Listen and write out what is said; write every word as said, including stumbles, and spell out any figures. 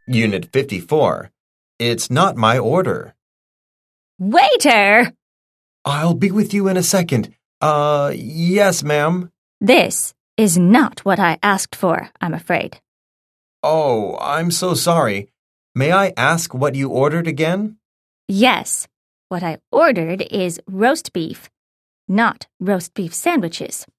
Unit fifty-four. It's not my order. Waiter! I'll be with you in a second. Uh, yes, ma'am. This is not what I asked for, I'm afraid. Oh, I'm so sorry. May I ask what you ordered again? Yes, what I ordered is roast beef, not roast beef sandwiches.